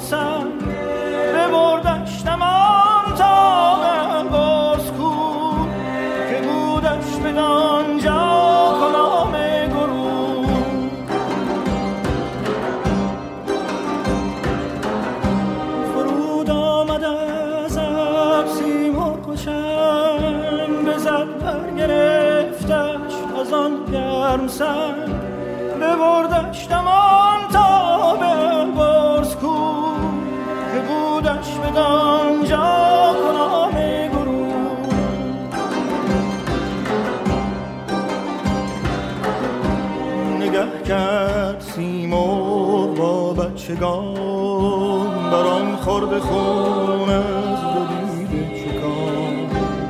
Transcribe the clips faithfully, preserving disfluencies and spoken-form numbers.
سر ببردش نمان تا باز کو که بودش بدانجا کلام گروه. فرود آمد از ابر سیمرغ و چنگ بزد برگرفتش از آن گرم سنگ ببردش دمان تا به برز کو که بودش بدانجا کنام گروه. نگه کرد سیمرغ با بچگان بر آن خورد خون از دو دیده چکان.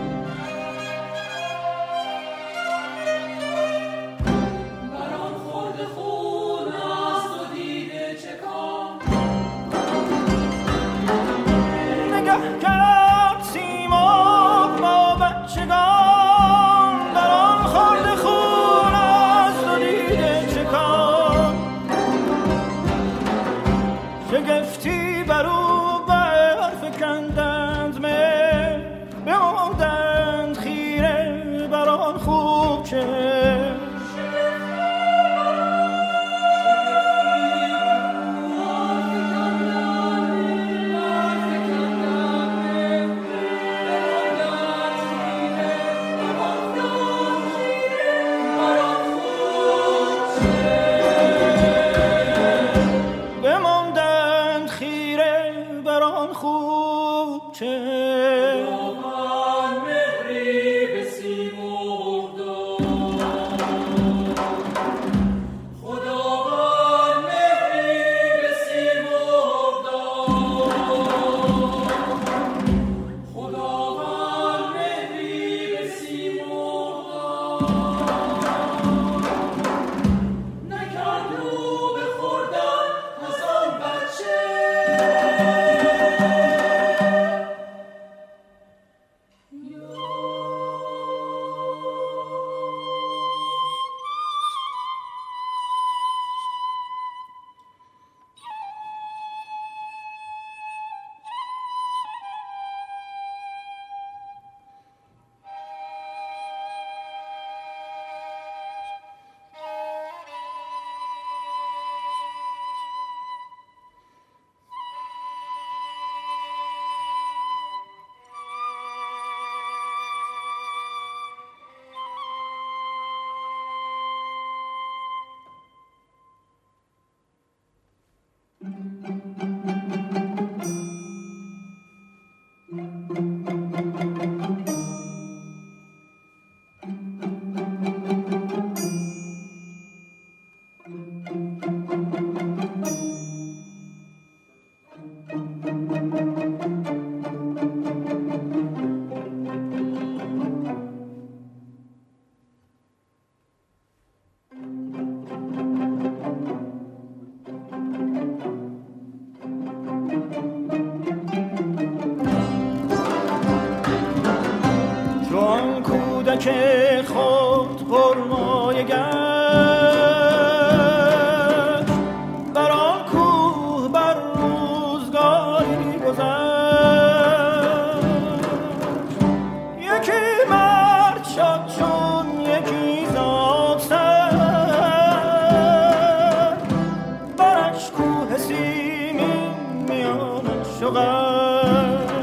شگفتی بر او برفکندند مهر بماندند خیره بر آن خوب چشم. که خود پرمایه گشت بر آن کوه بر روزگاری گذشت. یکی مرد شد چون یکی زاد سر برش کوه سیمین میانش شغل.